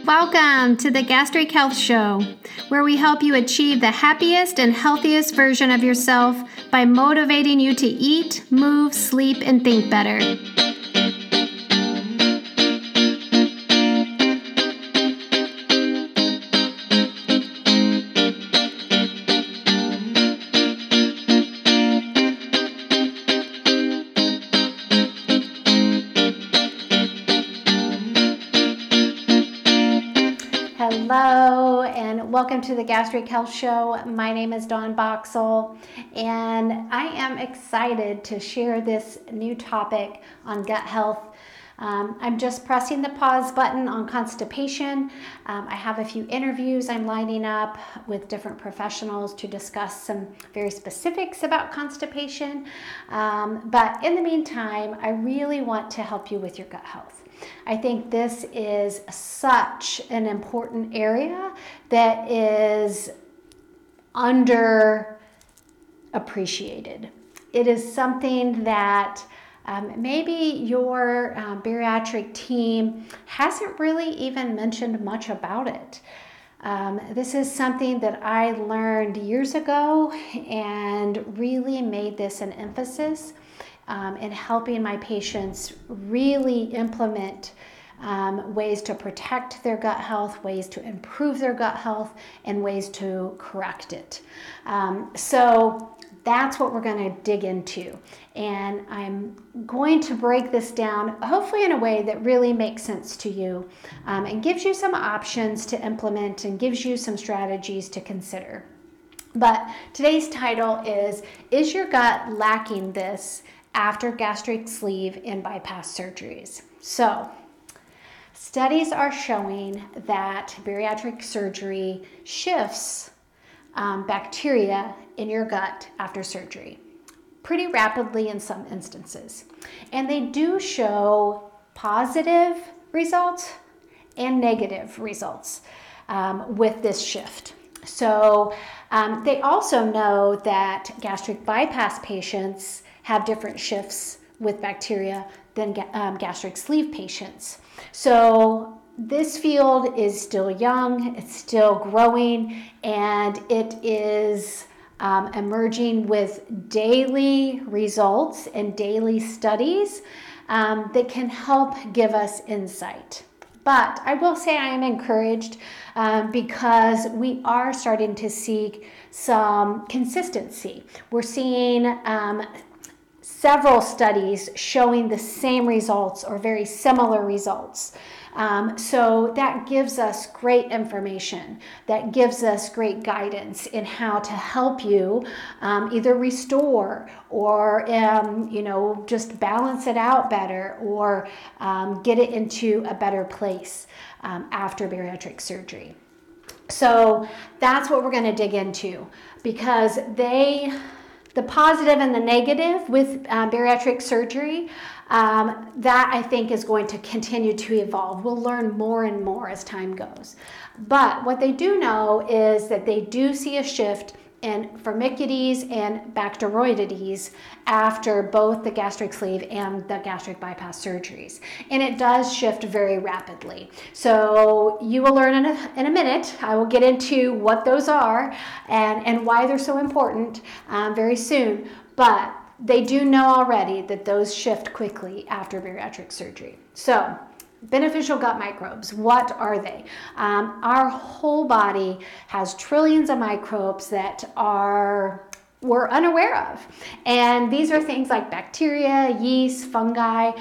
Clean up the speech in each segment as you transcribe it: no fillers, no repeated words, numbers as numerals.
Welcome to the Gastric Health Show, where we help you achieve the happiest and healthiest version of yourself by motivating you to eat, move, sleep, and think better. Hello and welcome to the Gastric Health Show. My name is Dawn Boxall and I am excited to share this new topic on gut health. I'm just pressing the pause button on constipation. I have a few interviews I'm lining up with different professionals to discuss some very specifics about constipation. But in the meantime, I really want to help you with your gut health. I think this is such an important area that is underappreciated. It is something that maybe your bariatric team hasn't really even mentioned much about it. This is something that I learned years ago and really made this an emphasis in helping my patients really implement ways to protect their gut health, ways to improve their gut health, and ways to correct it. So that's what we're going to dig into. And I'm going to break this down, hopefully in a way that really makes sense to you and gives you some options to implement and gives you some strategies to consider. But today's title is your gut lacking this after gastric sleeve and bypass surgeries? So, studies are showing that bariatric surgery shifts bacteria in your gut after surgery pretty rapidly in some instances. And they do show positive results and negative results with this shift. So they also know that gastric bypass patients have different shifts with bacteria than gastric sleeve patients. So this field is still young, it's still growing, and it is emerging with daily results and daily studies that can help give us insight. But I will say I am encouraged because we are starting to see some consistency. We're seeing several studies showing the same results or very similar results. So that gives us great information, that gives us great guidance in how to help you either restore or just balance it out better or get it into a better place after bariatric surgery. So that's what we're going to dig into, because the positive and the negative with bariatric surgery, that I think is going to continue to evolve. We'll learn more and more as time goes. But what they do know is that they do see a shift in Firmicutes and Bacteroidetes after both the gastric sleeve and the gastric bypass surgeries. And it does shift very rapidly. So you will learn in a minute. I will get into what those are and why they're so important very soon. But they do know already that those shift quickly after bariatric surgery. So beneficial gut microbes, what are they? Our whole body has trillions of microbes that we're unaware of. And these are things like bacteria, yeast, fungi.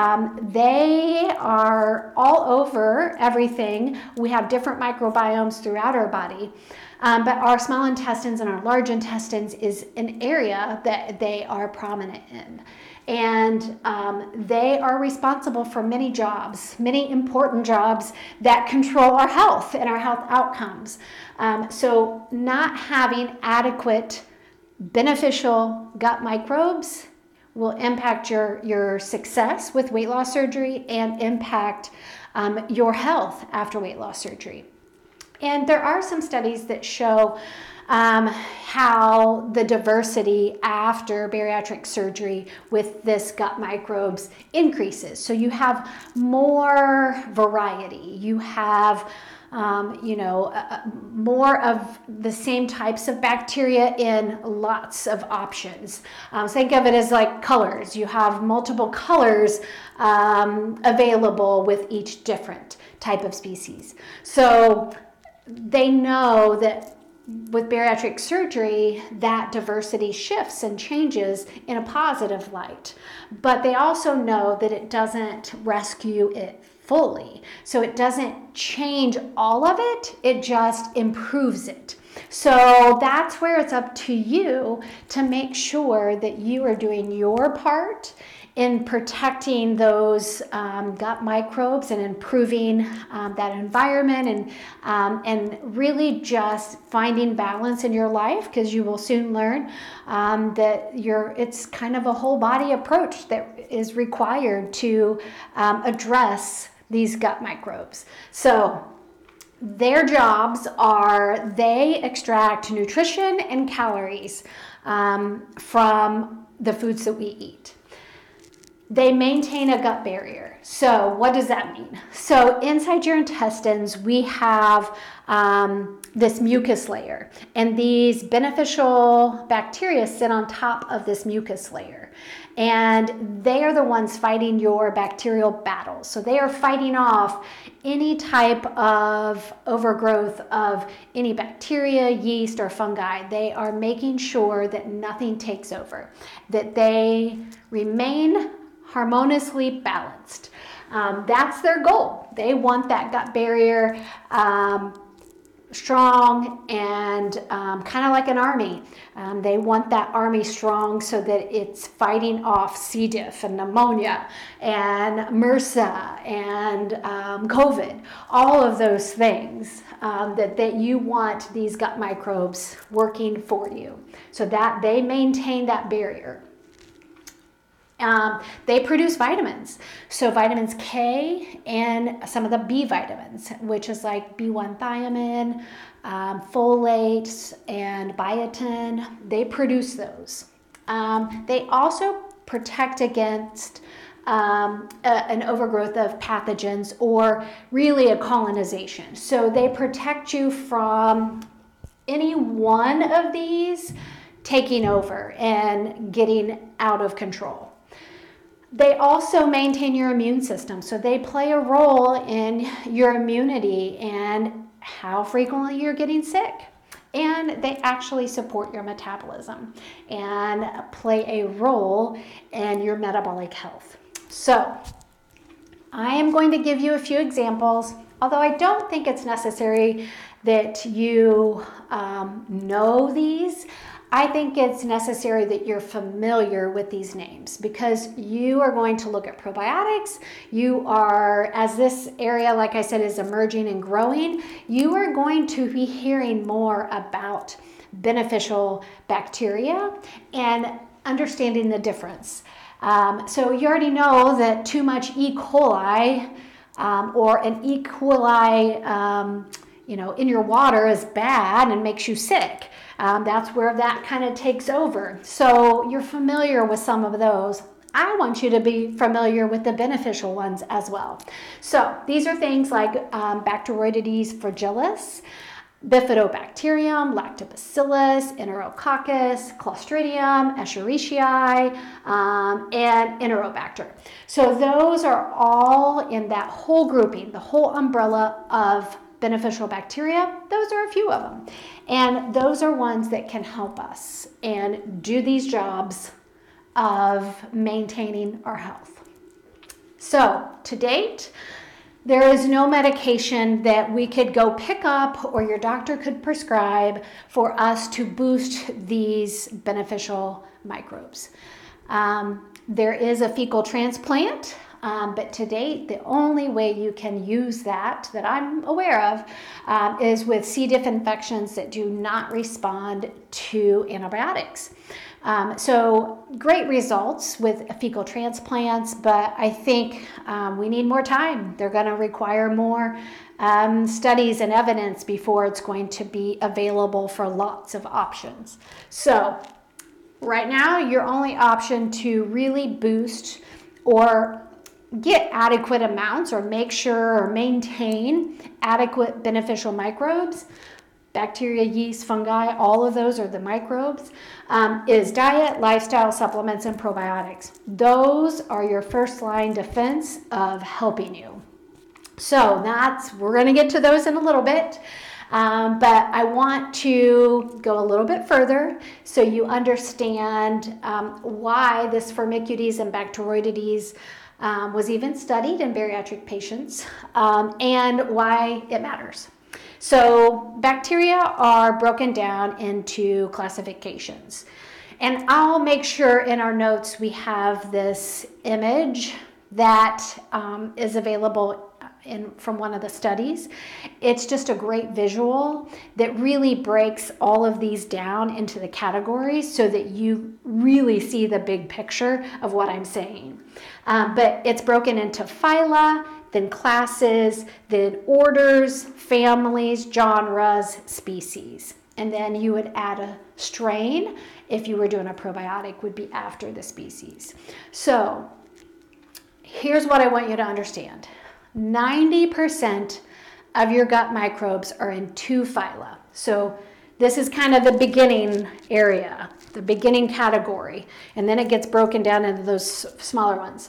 They are all over everything. We have different microbiomes throughout our body. But our small intestines and our large intestines is an area that they are prominent in. And they are responsible for many jobs, many important jobs that control our health and our health outcomes. So not having adequate beneficial gut microbes will impact your success with weight loss surgery and impact your health after weight loss surgery. And there are some studies that show how the diversity after bariatric surgery with this gut microbes increases. So you have more variety. You have more of the same types of bacteria in lots of options. Think of it as like colors. You have multiple colors available with each different type of species. So they know that with bariatric surgery, that diversity shifts and changes in a positive light. But they also know that it doesn't rescue it fully. So it doesn't change all of it, it just improves it. So that's where it's up to you to make sure that you are doing your part in protecting those gut microbes and improving that environment, and really just finding balance in your life, because you will soon learn that it's kind of a whole body approach that is required to address these gut microbes. So their jobs are they extract nutrition and calories from the foods that we eat. They maintain a gut barrier. So what does that mean? So inside your intestines, we have this mucus layer, and these beneficial bacteria sit on top of this mucus layer, and they are the ones fighting your bacterial battles. So they are fighting off any type of overgrowth of any bacteria, yeast, or fungi. They are making sure that nothing takes over, that they remain harmoniously balanced. That's their goal. They want that gut barrier strong and kind of like an army. They want that army strong so that it's fighting off C. diff and pneumonia and MRSA and COVID, all of those things that you want these gut microbes working for you so that they maintain that barrier. They produce vitamins, so vitamins K and some of the B vitamins, which is like B1 thiamine, folate, and biotin. They produce those. They also protect against an overgrowth of pathogens, or really a colonization. So they protect you from any one of these taking over and getting out of control. They also maintain your immune system, so they play a role in your immunity and how frequently you're getting sick. And they actually support your metabolism and play a role in your metabolic health. So I am going to give you a few examples, although I don't think it's necessary that you know these. I think it's necessary that you're familiar with these names, because you are going to look at probiotics. You are, as this area, like I said, is emerging and growing, you are going to be hearing more about beneficial bacteria and understanding the difference. So you already know that too much E. coli or an E. coli in your water is bad and makes you sick. That's where that kind of takes over. So you're familiar with some of those. I want you to be familiar with the beneficial ones as well. So these are things like Bacteroidetes fragilis, Bifidobacterium, Lactobacillus, Enterococcus, Clostridium, Escherichia, and Enterobacter. So those are all in that whole grouping, the whole umbrella of beneficial bacteria. Those are a few of them. And those are ones that can help us and do these jobs of maintaining our health. So to date, there is no medication that we could go pick up or your doctor could prescribe for us to boost these beneficial microbes. There is a fecal transplant, but to date, the only way you can use that I'm aware of, is with C. diff infections that do not respond to antibiotics. So great results with fecal transplants, but I think we need more time. They're going to require more studies and evidence before it's going to be available for lots of options. So right now, your only option to really boost or get adequate amounts or make sure or maintain adequate beneficial microbes, bacteria, yeast, fungi, all of those are the microbes, is diet, lifestyle, supplements, and probiotics. Those are your first line defense of helping you. So we're going to get to those in a little bit. But I want to go a little bit further so you understand why this Firmicutes and Bacteroidetes was even studied in bariatric patients and why it matters. So bacteria are broken down into classifications. And I'll make sure in our notes we have this image that is available from one of the studies. It's just a great visual that really breaks all of these down into the categories so that you really see the big picture of what I'm saying. But it's broken into phyla, then classes, then orders, families, genres, species. And then you would add a strain if you were doing a probiotic, would be after the species. So here's what I want you to understand. 90% of your gut microbes are in 2 phyla. So this is kind of the beginning area, the beginning category, and then it gets broken down into those smaller ones.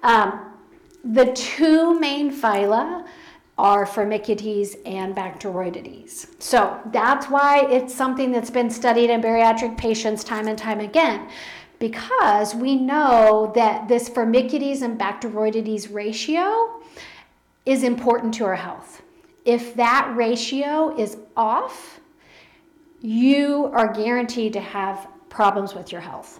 The 2 main phyla are Firmicutes and Bacteroidetes. So that's why it's something that's been studied in bariatric patients time and time again, because we know that this Firmicutes and Bacteroidetes ratio is important to our health. If that ratio is off, you are guaranteed to have problems with your health.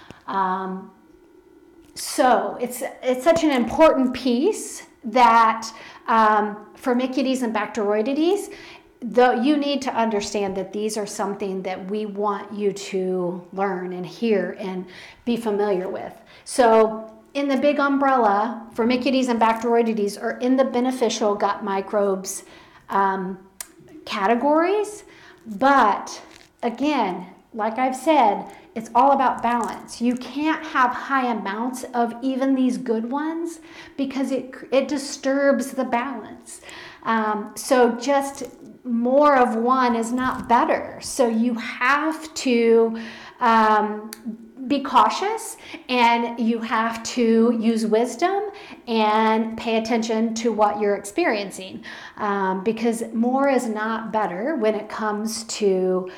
So it's such an important piece that Firmicutes and Bacteroidetes, though you need to understand that these are something that we want you to learn and hear and be familiar with. So in the big umbrella, Firmicutes and Bacteroidetes are in the beneficial gut microbes categories. But again, like I've said, it's all about balance. You can't have high amounts of even these good ones because it disturbs the balance. So just more of one is not better. So you have to be cautious, and you have to use wisdom and pay attention to what you're experiencing, because more is not better when it comes to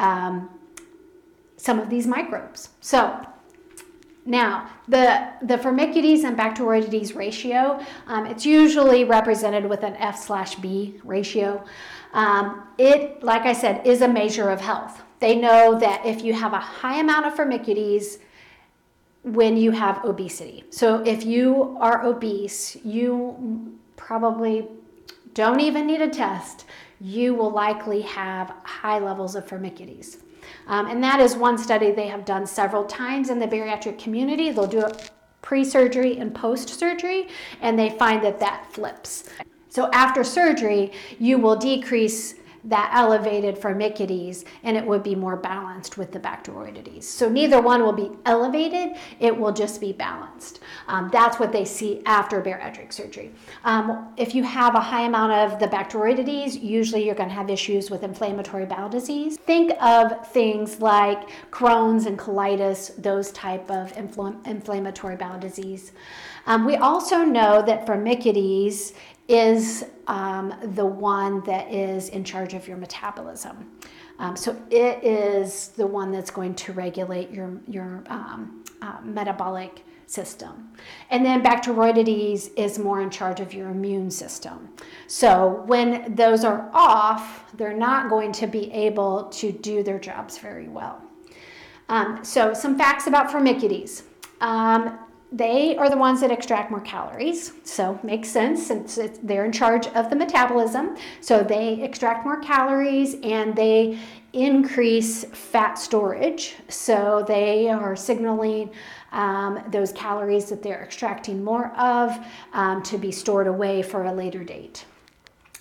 some of these microbes. So now the Firmicutes and Bacteroidetes ratio, it's usually represented with an F/B ratio. It, like I said, is a measure of health. They know that if you have a high amount of Firmicutes when you have obesity. So if you are obese, you probably don't even need a test. You will likely have high levels of Firmicutes. And that is one study they have done several times in the bariatric community. They'll do it pre-surgery and post-surgery, and they find that flips. So after surgery, you will decrease that elevated Firmicutes, and it would be more balanced with the Bacteroidetes. So neither one will be elevated, it will just be balanced. That's what they see after bariatric surgery. If you have a high amount of the Bacteroidetes, usually you're going to have issues with inflammatory bowel disease. Think of things like Crohn's and colitis, those type of inflammatory bowel disease. We also know that Firmicutes is the one that is in charge of your metabolism. So it is the one that's going to regulate your metabolic system. And then Bacteroidetes is more in charge of your immune system. So when those are off, they're not going to be able to do their jobs very well. So some facts about Firmicutes. They are the ones that extract more calories, so makes sense since they're in charge of the metabolism. So they extract more calories and they increase fat storage. So they are signaling those calories that they're extracting more of to be stored away for a later date.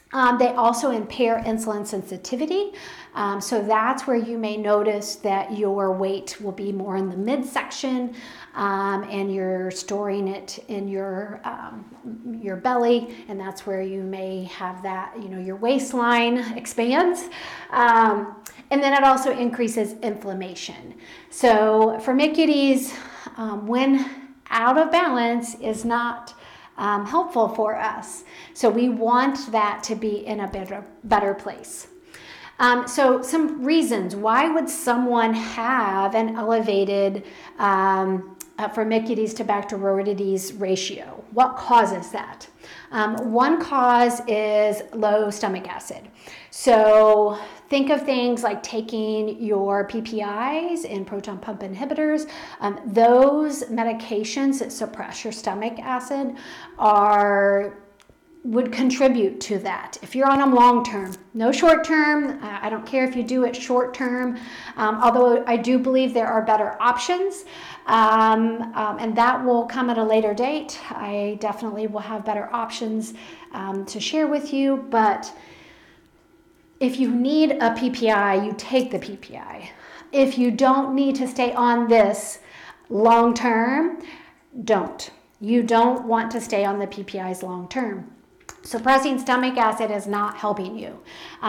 They also impair insulin sensitivity. So that's where you may notice that your weight will be more in the midsection, and you're storing it in your belly, and that's where you may have that, your waistline expands. And then it also increases inflammation. So Firmicutes, when out of balance, is not helpful for us. So we want that to be in a better place. So some reasons why would someone have an elevated Firmicutes to Bacteroidetes ratio? What causes that? One cause is low stomach acid. So think of things like taking your PPIs and proton pump inhibitors. Those medications that suppress your stomach acid would contribute to that. If you're on them long term, no short term. I don't care if you do it short term, although I do believe there are better options, and that will come at a later date. I definitely will have better options to share with you, but if you need a PPI, you take the PPI. If you don't need to stay on this long term, don't. You don't want to stay on the PPIs long term. Suppressing stomach acid is not helping you.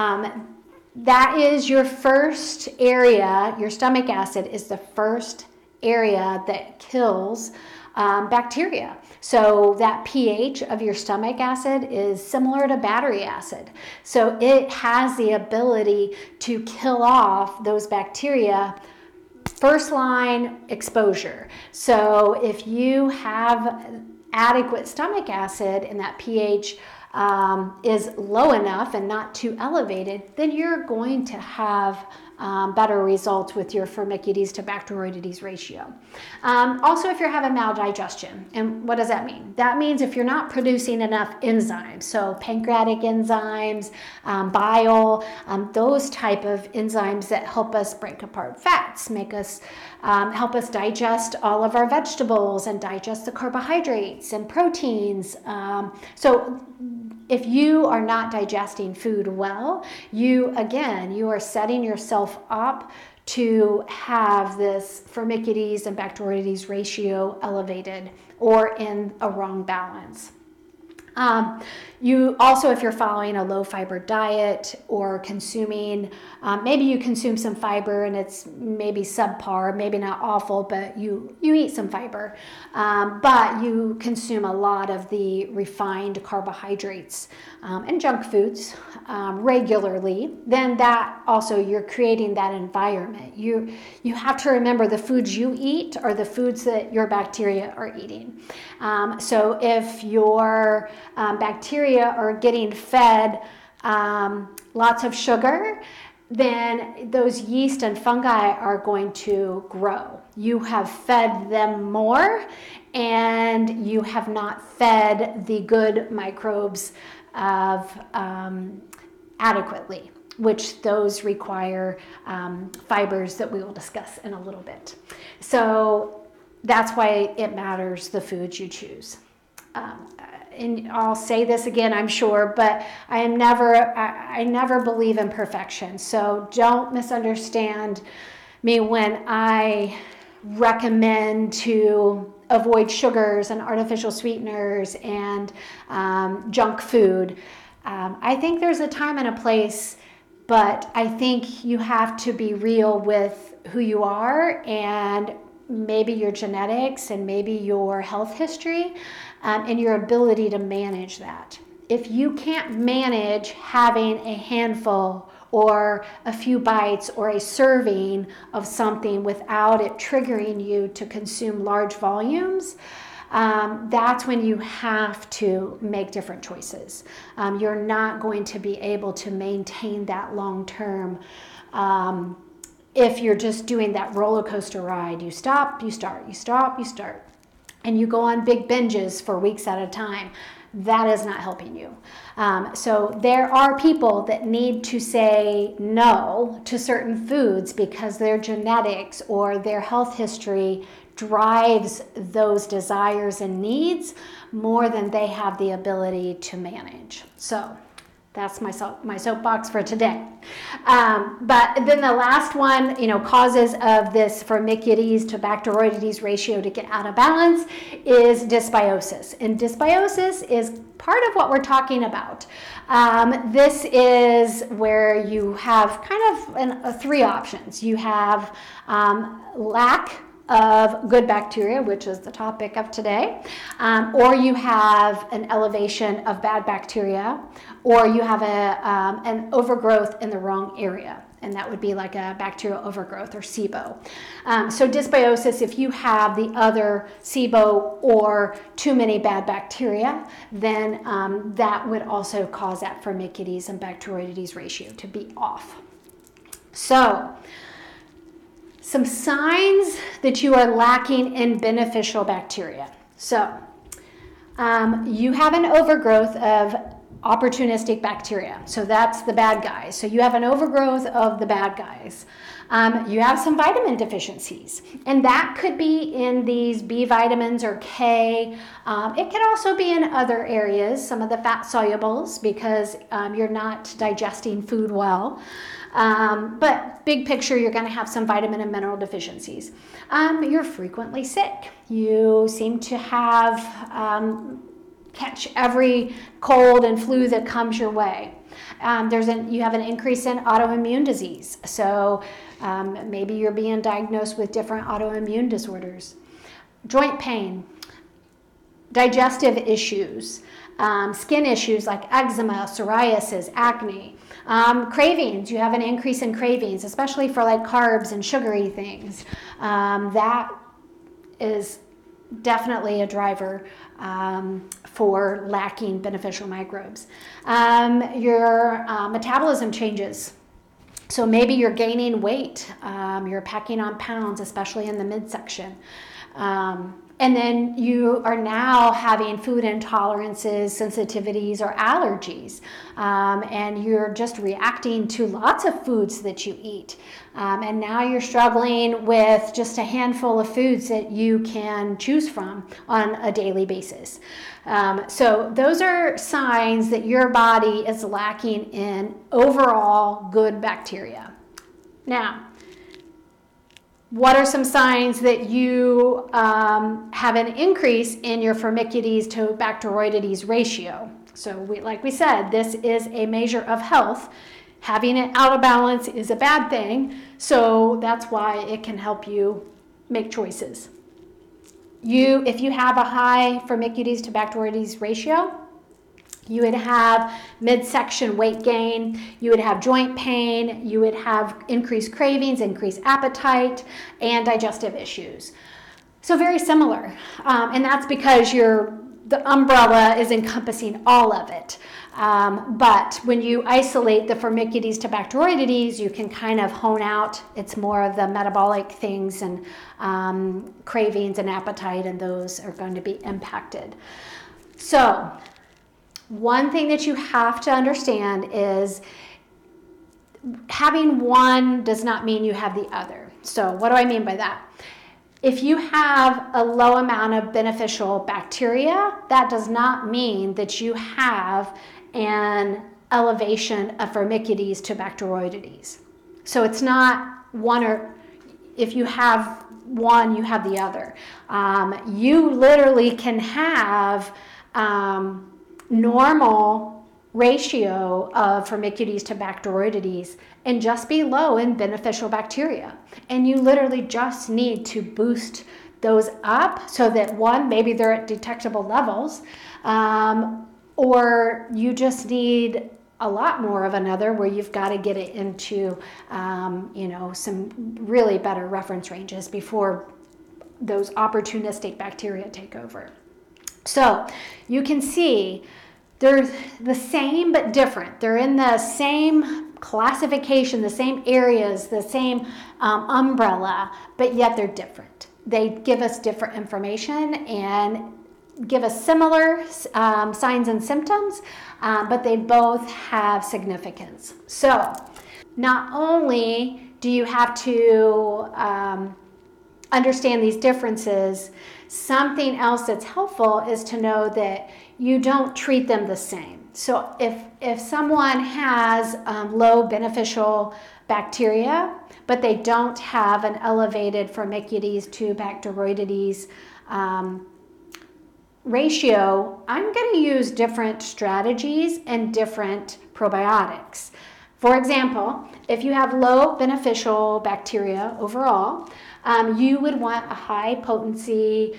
That is your first area. Your stomach acid is the first area that kills bacteria. So that pH of your stomach acid is similar to battery acid. So it has the ability to kill off those bacteria first line exposure. So if you have adequate stomach acid and that pH is low enough and not too elevated, then you're going to have better results with your Firmicutes to Bacteroidetes ratio. Also, if you're having maldigestion, and what does that mean? That means if you're not producing enough enzymes, so pancreatic enzymes, bile, those type of enzymes that help us break apart fats, make us help us digest all of our vegetables and digest the carbohydrates and proteins. So if you are not digesting food well, you are setting yourself up to have this Firmicutes and Bacteroidetes ratio elevated or in a wrong balance. You also, if you're following a low fiber diet or consuming, maybe you consume some fiber and it's maybe subpar, maybe not awful, but you eat some fiber, but you consume a lot of the refined carbohydrates and junk foods regularly, then that also, you're creating that environment. You have to remember the foods you eat are the foods that your bacteria are eating. So if your bacteria are getting fed lots of sugar, then those yeast and fungi are going to grow. You have fed them more, and you have not fed the good microbes adequately, which those require fibers that we will discuss in a little bit. So that's why it matters the foods you choose. And I'll say this again, I'm sure, but I never believe in perfection. So don't misunderstand me when I recommend to avoid sugars and artificial sweeteners and junk food. I think there's a time and a place, but I think you have to be real with who you are and maybe your genetics and maybe your health history, and your ability to manage that. If you can't manage having a handful or a few bites or a serving of something without it triggering you to consume large volumes, that's when you have to make different choices. You're not going to be able to maintain that long term if you're just doing that roller coaster ride. You stop, you start, you stop, you start, and you go on big binges for weeks at a time. That is not helping you. So there are people that need to say no to certain foods because their genetics or their health history drives those desires and needs more than they have the ability to manage. So That's my soapbox for today. But then the last one, causes of this Firmicutes to Bacteroidetes ratio to get out of balance is dysbiosis. And dysbiosis is part of what we're talking about. This is where you have kind of three options. You have lack of good bacteria, which is the topic of today, or you have an elevation of bad bacteria, or you have an overgrowth in the wrong area, and that would be like a bacterial overgrowth or SIBO. So dysbiosis, if you have the other SIBO or too many bad bacteria, then that would also cause that Firmicutes and Bacteroidetes ratio to be off. So, some signs that you are lacking in beneficial bacteria. So, you have an overgrowth of opportunistic bacteria. So that's the bad guys. So you have an overgrowth of the bad guys. You have some vitamin deficiencies, and that could be in these B vitamins or K. It could also be in other areas, some of the fat solubles, because you're not digesting food well. But big picture, you're going to have some vitamin and mineral deficiencies. You're frequently sick. You seem to have catch every cold and flu that comes your way. You have an increase in autoimmune disease. So maybe you're being diagnosed with different autoimmune disorders. Joint pain, digestive issues, skin issues like eczema, psoriasis, acne. Cravings, you have an increase in cravings, especially for like carbs and sugary things. That is definitely a driver for lacking beneficial microbes. Your metabolism changes. So maybe you're gaining weight, you're packing on pounds, especially in the midsection. And then you are now having food intolerances, sensitivities, or allergies. And you're just reacting to lots of foods that you eat. And now you're struggling with just a handful of foods that you can choose from on a daily basis. So those are signs that your body is lacking in overall good bacteria. Now, what are some signs that you have an increase in your Firmicutes to Bacteroidetes ratio? So like we said, this is a measure of health. Having it out of balance is a bad thing, so that's why it can help you make choices. If you have a high Firmicutes to Bacteroidetes ratio, you would have midsection weight gain, you would have joint pain, you would have increased cravings, increased appetite, and digestive issues. So very similar, and that's because the umbrella is encompassing all of it. But when you isolate the Firmicutes to Bacteroidetes, you can kind of hone out, it's more of the metabolic things and cravings and appetite, and those are going to be impacted. So, one thing that you have to understand is having one does not mean you have the other. So what do I mean by that? If you have a low amount of beneficial bacteria, that does not mean that you have an elevation of Firmicutes to Bacteroidetes. So it's not one, or if you have one, you have the other. You literally can have normal ratio of Firmicutes to Bacteroidetes and just be low in beneficial bacteria. And you literally just need to boost those up so that one, maybe they're at detectable levels, or you just need a lot more of another where you've got to get it into some really better reference ranges before those opportunistic bacteria take over. So you can see they're the same but different. They're in the same classification, the same areas, the same umbrella, but yet they're different. They give us different information and give us similar signs and symptoms, but they both have significance. So not only do you have to understand these differences, something else that's helpful is to know that you don't treat them the same. So if someone has low beneficial bacteria, but they don't have an elevated Firmicutes to Bacteroidetes ratio, I'm going to use different strategies and different probiotics. For example, if you have low beneficial bacteria overall, you would want a high potency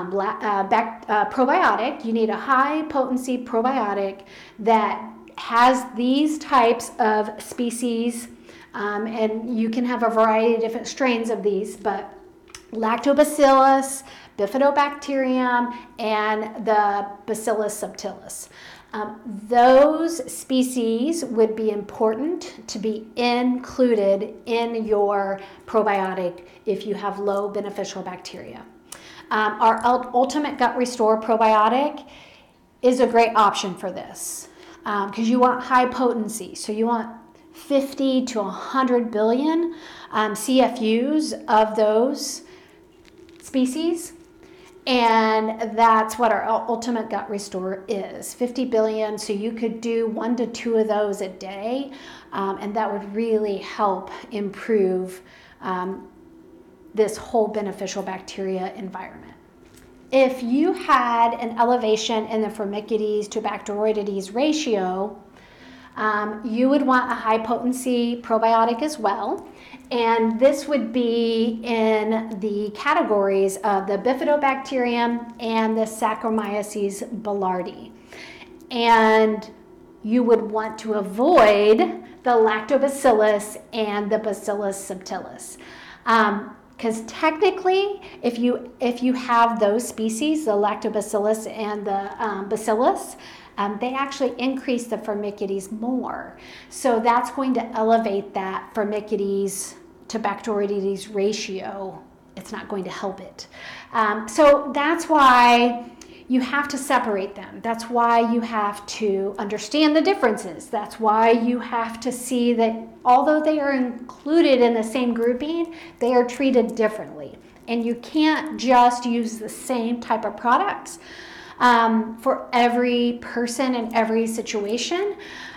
probiotic. You need a high potency probiotic that has these types of species, and you can have a variety of different strains of these, but Lactobacillus, Bifidobacterium, and the Bacillus subtilis. Those species would be important to be included in your probiotic if you have low beneficial bacteria. Our Ultimate Gut Restore probiotic is a great option for this because you want high potency. So you want 50 to 100 billion CFUs of those species. And that's what our Ultimate Gut Restore is, 50 billion. So you could do 1 to 2 of those a day, and that would really help improve this whole beneficial bacteria environment. If you had an elevation in the Firmicutes to Bacteroidetes ratio, you would want a high potency probiotic as well. And this would be in the categories of the Bifidobacterium and the Saccharomyces boulardii. And you would want to avoid the Lactobacillus and the Bacillus subtilis. Because technically, if you have those species, the Lactobacillus and the Bacillus, they actually increase the Firmicutes more. So that's going to elevate that Firmicutes to Bacteroidetes ratio. It's not going to help it. So that's why you have to separate them. That's why you have to understand the differences. That's why you have to see that although they are included in the same grouping, they are treated differently. And you can't just use the same type of products for every person in every situation.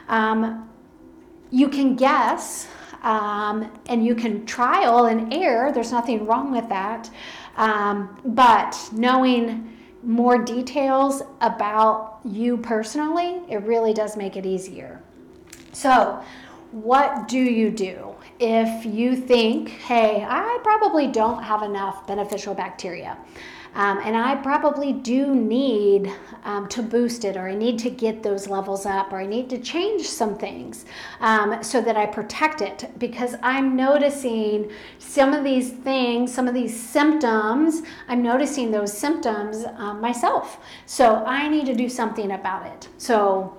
You can guess and you can trial and error. There's nothing wrong with that. But knowing more details about you personally, it really does make it easier. So what do you do if you think, hey, I probably don't have enough beneficial bacteria? And I probably do need to boost it, or I need to get those levels up, or I need to change some things so that I protect it, because I'm noticing some of these things, some of these symptoms, I'm noticing those symptoms myself. So I need to do something about it. So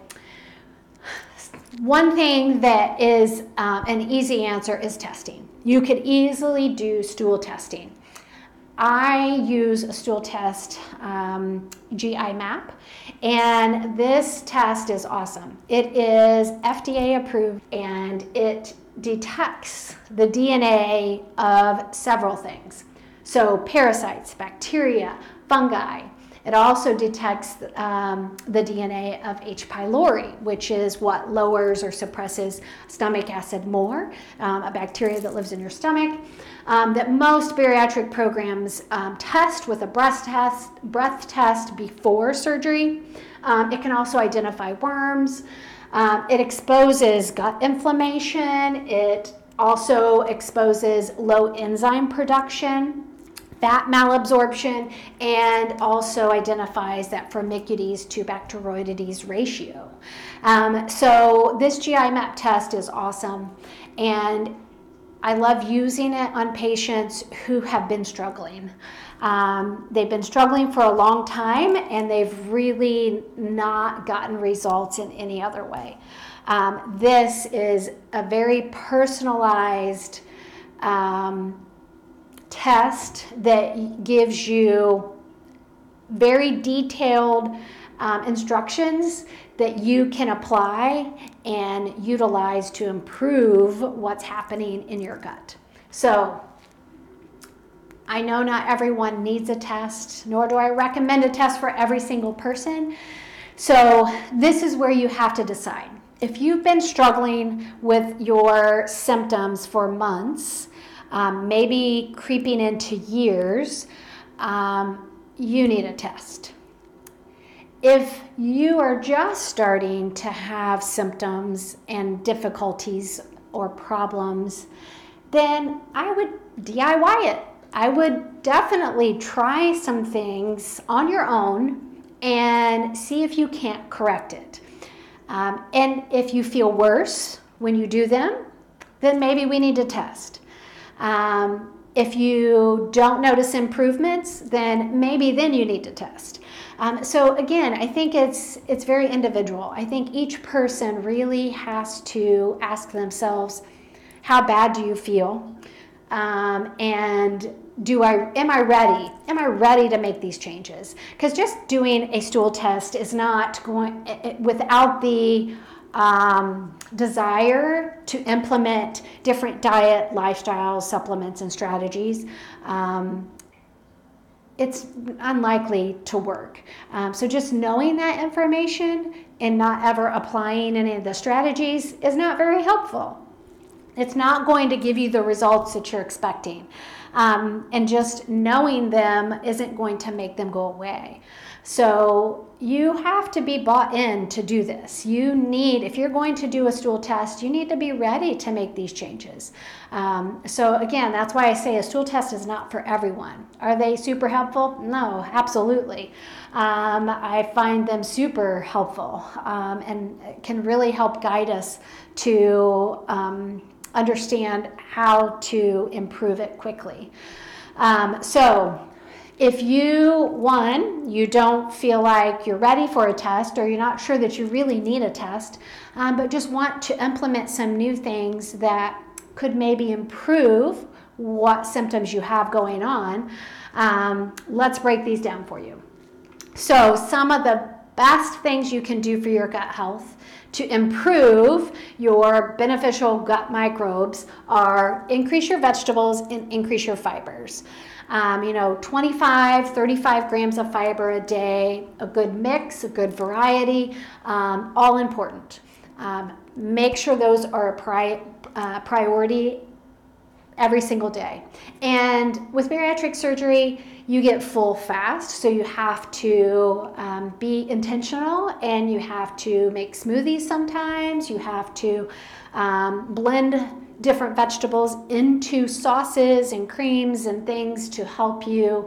one thing that is an easy answer is testing. You could easily do stool testing. I use a stool test, GI map, and this test is awesome. It is FDA approved, and it detects the DNA of several things. So parasites, bacteria, fungi. It also detects the DNA of H. pylori, which is what lowers or suppresses stomach acid more, a bacteria that lives in your stomach, that most bariatric programs test with a breath test before surgery. It can also identify worms. It exposes gut inflammation. It also exposes low enzyme production, fat malabsorption, and also identifies that Firmicutes to Bacteroidetes ratio. So this GI map test is awesome, and I love using it on patients who have been struggling. They've been struggling for a long time, and they've really not gotten results in any other way. This is a very personalized test that gives you very detailed instructions that you can apply and utilize to improve what's happening in your gut. So I know not everyone needs a test, nor do I recommend a test for every single person. So this is where you have to decide. If you've been struggling with your symptoms for months, maybe creeping into years, you need a test. If you are just starting to have symptoms and difficulties or problems, then I would DIY it. I would definitely try some things on your own and see if you can't correct it. And if you feel worse when you do them, then maybe we need to test. If you don't notice improvements, then maybe you need to test. So again, I think it's very individual. I think each person really has to ask themselves, how bad do you feel? And am I ready? Am I ready to make these changes? Because just doing a stool test is not going, without the desire to implement different diet, lifestyles, supplements, and strategies, it's unlikely to work. So just knowing that information and not ever applying any of the strategies is not very helpful. It's not going to give you the results that you're expecting. And just knowing them isn't going to make them go away. So you have to be bought in to do this. If you're going to do a stool test, you need to be ready to make these changes. So again, that's why I say a stool test is not for everyone. Are they super helpful? No, absolutely. I find them super helpful and can really help guide us to understand how to improve it quickly. So if you don't feel like you're ready for a test, or you're not sure that you really need a test, but just want to implement some new things that could maybe improve what symptoms you have going on, let's break these down for you. So some of the best things you can do for your gut health to improve your beneficial gut microbes are increase your vegetables and increase your fibers. 25, 35 grams of fiber a day, a good mix, a good variety, all important. Make sure those are a priority every single day. And with bariatric surgery, you get full fast, so you have to be intentional, and you have to make smoothies sometimes. You have to blend different vegetables into sauces and creams and things to help you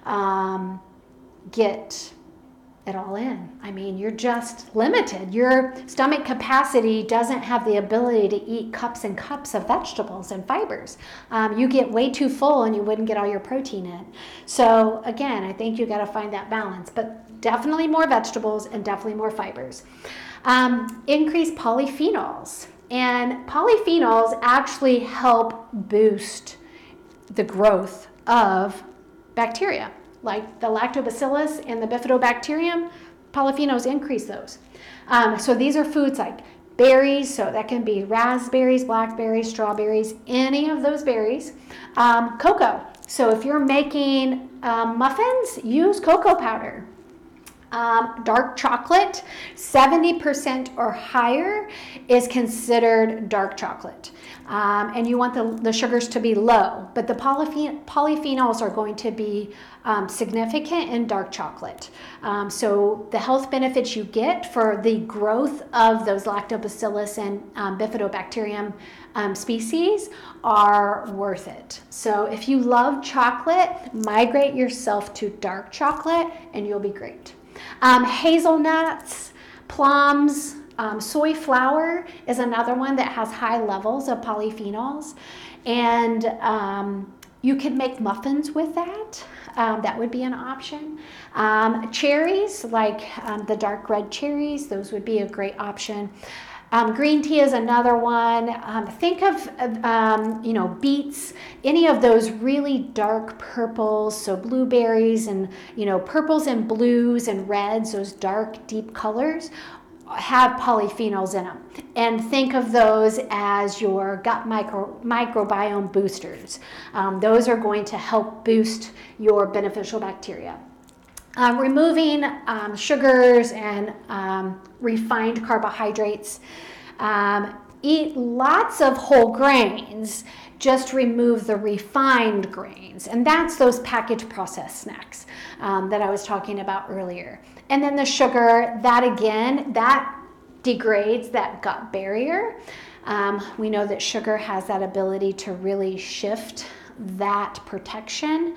get it all in. I mean, you're just limited. Your stomach capacity doesn't have the ability to eat cups and cups of vegetables and fibers. You get way too full and you wouldn't get all your protein in. So again, I think you got to find that balance, but definitely more vegetables and definitely more fibers. Increase polyphenols. And polyphenols actually help boost the growth of bacteria, like the lactobacillus and the bifidobacterium. Polyphenols increase those. So these are foods like berries, so that can be raspberries, blackberries, strawberries, any of those berries. Cocoa. So if you're making muffins, use cocoa powder. Dark chocolate, 70% or higher is considered dark chocolate. And you want the sugars to be low, but the polyphenols are going to be significant in dark chocolate. So the health benefits you get for the growth of those lactobacillus and bifidobacterium species are worth it. So if you love chocolate, migrate yourself to dark chocolate and you'll be great. Hazelnuts, plums, soy flour is another one that has high levels of polyphenols, and you could make muffins with that. That would be an option. Cherries, like the dark red cherries, those would be a great option. Green tea is another one. Think of, beets, any of those really dark purples, so blueberries and, purples and blues and reds, those dark, deep colors have polyphenols in them. And think of those as your gut microbiome boosters. Those are going to help boost your beneficial bacteria. Removing sugars and refined carbohydrates. Eat lots of whole grains, just remove the refined grains. And that's those packaged processed snacks that I was talking about earlier. And then the sugar, that again, that degrades that gut barrier. We know that sugar has that ability to really shift that protection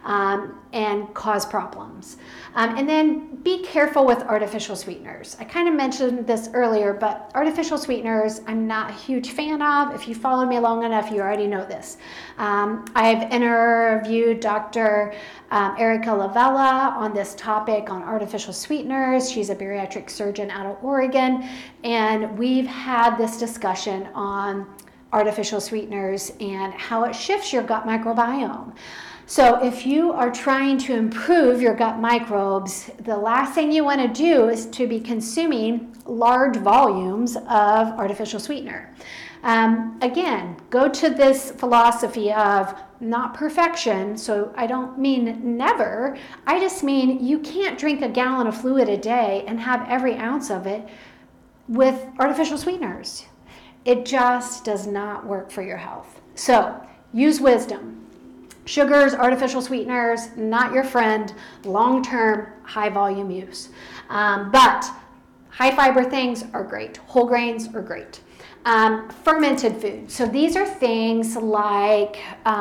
and cause problems. And then be careful with artificial sweeteners. I kind of mentioned this earlier, but artificial sweeteners I'm not a huge fan of. If you follow me long enough, you already know this. I've interviewed Dr. Erica Lavella on this topic on artificial sweeteners. She's a bariatric surgeon out of Oregon, and we've had this discussion on artificial sweeteners and how it shifts your gut microbiome. So if you are trying to improve your gut microbes, the last thing you want to do is to be consuming large volumes of artificial sweetener. Again, go to this philosophy of not perfection. So I don't mean never. I just mean you can't drink a gallon of fluid a day and have every ounce of it with artificial sweeteners. It just does not work for your health. So use wisdom. Sugars, artificial sweeteners, not your friend, long-term, high-volume use. But high-fiber things are great. Whole grains are great. Fermented food. So these are things like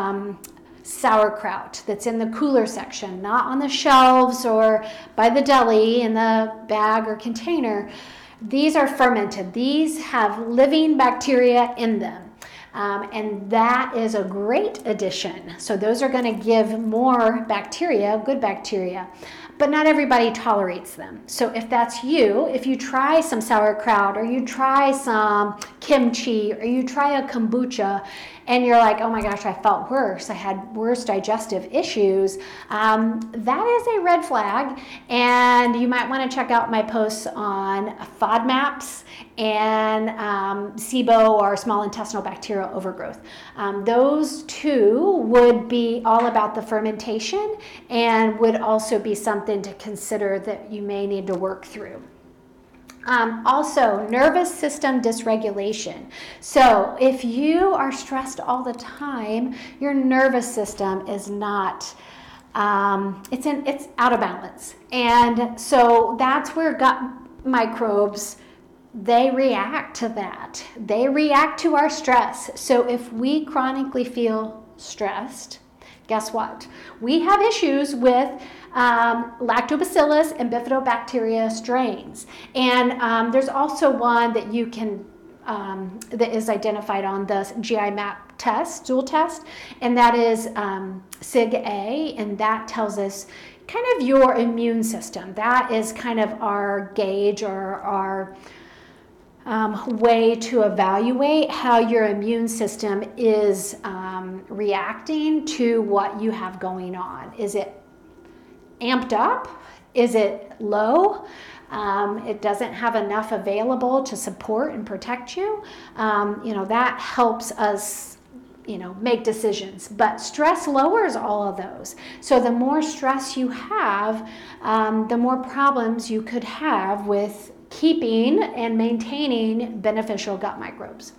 sauerkraut that's in the cooler section, not on the shelves or by the deli in the bag or container. These are fermented. These have living bacteria in them. And that is a great addition. So those are going to give more bacteria, good bacteria, but not everybody tolerates them. So if that's you, if you try some sauerkraut or you try some kimchi or you try a kombucha and you're like, oh my gosh, I felt worse, I had worse digestive issues, that is a red flag. And you might want to check out my posts on FODMAPs and SIBO, or small intestinal bacterial overgrowth. Those two would be all about the fermentation and would also be something to consider that you may need to work through. Also, nervous system dysregulation. So if you are stressed all the time, your nervous system is not, it's out of balance. And so that's where gut microbes, they react to that. They react to our stress. So if we chronically feel stressed, guess what? We have issues with lactobacillus and bifidobacteria strains. And there's also one that you can, that is identified on the GI map test, stool test, and that is SIG-A, and that tells us kind of your immune system. That is kind of our gauge or our way to evaluate how your immune system is reacting to what you have going on. Is it amped up? Is it low? It doesn't have enough available to support and protect you. That helps us, make decisions. But stress lowers all of those. So the more stress you have, the more problems you could have with keeping and maintaining beneficial gut microbes.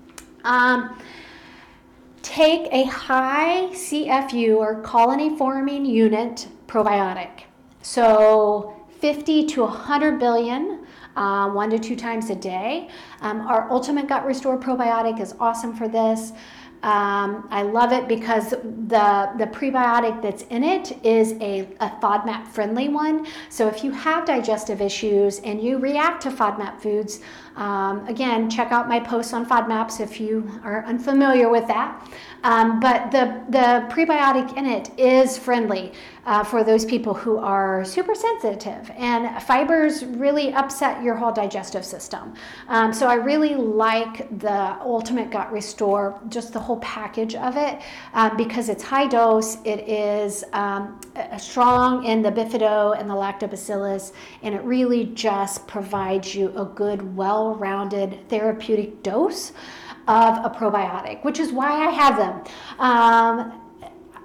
Take a high CFU or colony forming unit probiotic. So 50 to 100 billion, 1 to 2 times a day. Our Ultimate Gut Restore probiotic is awesome for this. I love it because the prebiotic that's in it is a FODMAP friendly one. So if you have digestive issues and you react to FODMAP foods, again, check out my posts on FODMAPs if you are unfamiliar with that. But the prebiotic in it is friendly for those people who are super sensitive, and fibers really upset your whole digestive system. So I really like the Ultimate Gut Restore, just the whole package of it, because it's high dose, it is strong in the bifido and the lactobacillus, and it really just provides you a good, well-rounded therapeutic dose of a probiotic, which is why I have them.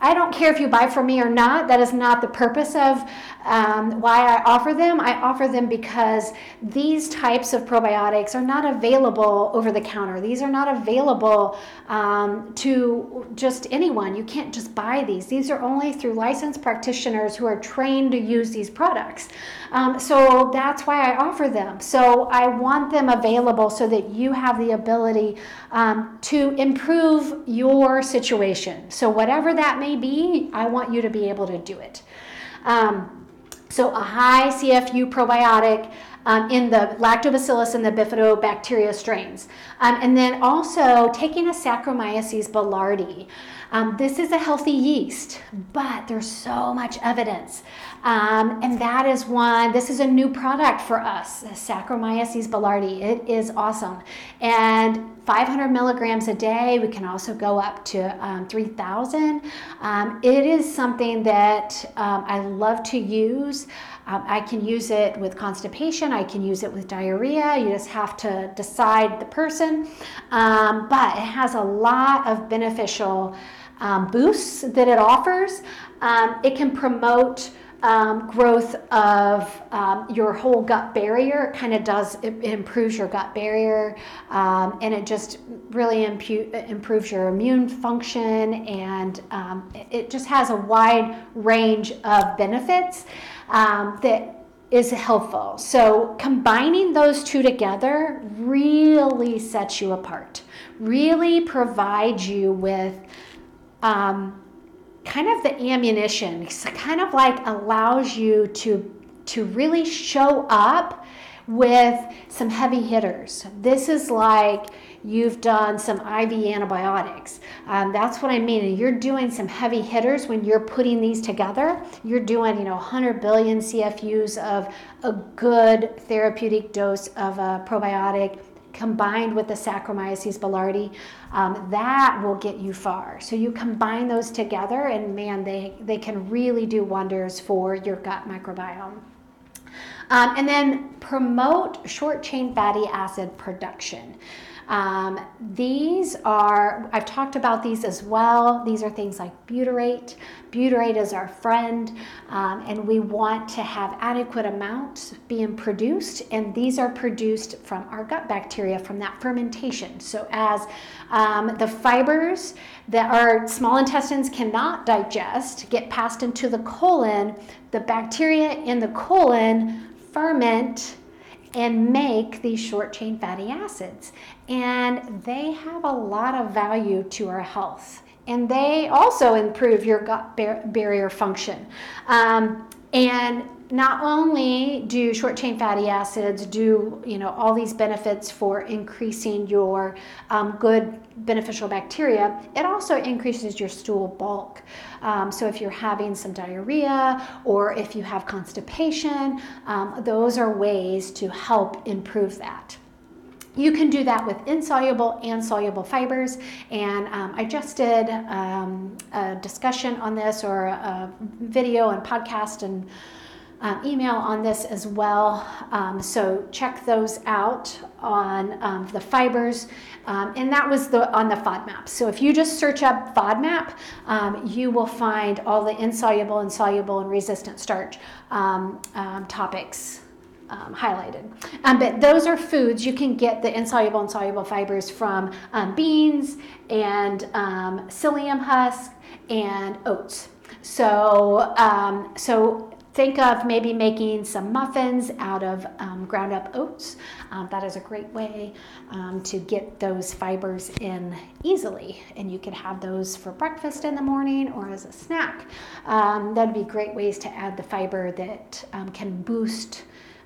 I don't care if you buy from me or not. That is not the purpose of why I offer them. I offer them because these types of probiotics are not available over the counter. These are not available to just anyone. You can't just buy these. These are only through licensed practitioners who are trained to use these products. So that's why I offer them. So I want them available so that you have the ability to improve your situation. So whatever that may be, I want you to be able to do it. So a high CFU probiotic in the Lactobacillus and the Bifidobacteria strains. And then also taking a Saccharomyces boulardii. This is a healthy yeast, but there's so much evidence. And that is this is a new product for us, Saccharomyces boulardii. It is awesome. And 500 milligrams a day, we can also go up to 3,000. It is something that I love to use. I can use it with constipation. I can use it with diarrhea. You just have to decide the person. But it has a lot of beneficial boosts that it offers. It can promote growth of your whole gut barrier. It kind of does, it improves your gut barrier, and it just really improves your immune function, and it just has a wide range of benefits that is helpful. So combining those two together really sets you apart, really provides you with kind of the ammunition. It's kind of like allows you to really show up with some heavy hitters. This is like you've done some IV antibiotics. That's what I mean. You're doing some heavy hitters when you're putting these together. You're doing 100 billion CFUs of a good therapeutic dose of a probiotic combined with the Saccharomyces boulardii. That will get you far. So you combine those together, and man, they can really do wonders for your gut microbiome. And then promote short chain fatty acid production. These are, I've talked about these as well. These are things like butyrate. Butyrate is our friend, and we want to have adequate amounts being produced, and these are produced from our gut bacteria from that fermentation. So as the fibers that our small intestines cannot digest get passed into the colon, the bacteria in the colon ferment and make these short chain fatty acids, and they have a lot of value to our health, and they also improve your gut barrier function. And not only do short chain fatty acids do all these benefits for increasing your good beneficial bacteria, it also increases your stool bulk. So if you're having some diarrhea or if you have constipation, those are ways to help improve that. You can do that with insoluble and soluble fibers, and I just did a discussion on this, or a video and podcast and email on this as well. So check those out on the fibers, and that was on the FODMAP. So if you just search up FODMAP, you will find all the insoluble and soluble and resistant starch topics highlighted. But those are foods. You can get the insoluble and soluble fibers from beans and psyllium husk and oats. So think of maybe making some muffins out of ground up oats. That is a great way to get those fibers in easily, and you could have those for breakfast in the morning or as a snack. That'd be great ways to add the fiber that can boost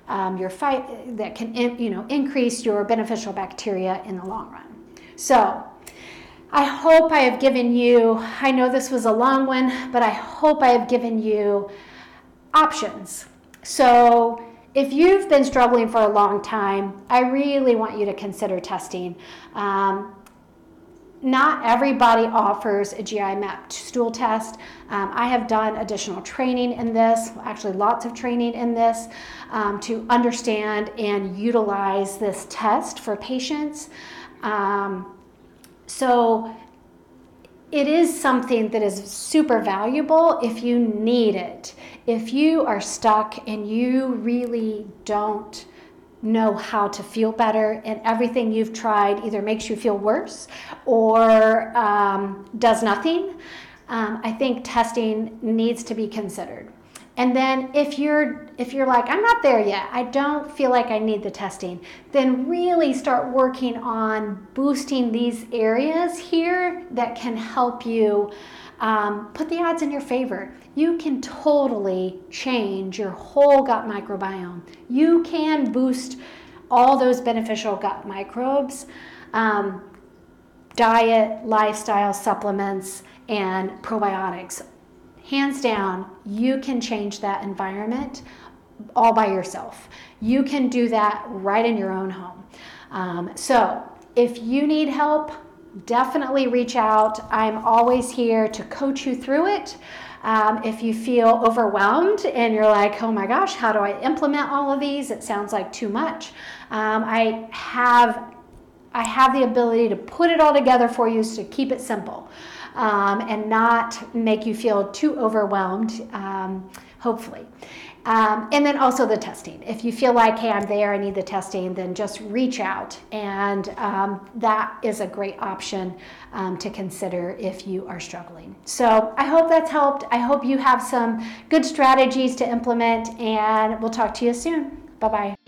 that can increase your beneficial bacteria in the long run. So I hope I have given you, I know this was a long one, but I hope I have given you options. So if you've been struggling for a long time, I really want you to consider testing. Not everybody offers a GI mapped stool test. I have done additional training in this, actually lots of training in this, to understand and utilize this test for patients. So it is something that is super valuable if you need it. If you are stuck and you really don't know how to feel better and everything you've tried either makes you feel worse or does nothing, I think testing needs to be considered. And then if you're like, I'm not there yet, I don't feel like I need the testing, then really start working on boosting these areas here that can help you put the odds in your favor. You can totally change your whole gut microbiome. You can boost all those beneficial gut microbes, diet, lifestyle, supplements, and probiotics. Hands down, you can change that environment all by yourself. You can do that right in your own home. So if you need help, definitely reach out. I'm always here to coach you through it. If you feel overwhelmed and you're like, oh my gosh, how do I implement all of these? It sounds like too much. I have the ability to put it all together for you to keep it simple. And not make you feel too overwhelmed, hopefully. And then also the testing. If you feel like, hey, I'm there, I need the testing, then just reach out. And that is a great option to consider if you are struggling. So I hope that's helped. I hope you have some good strategies to implement, and we'll talk to you soon. Bye-bye.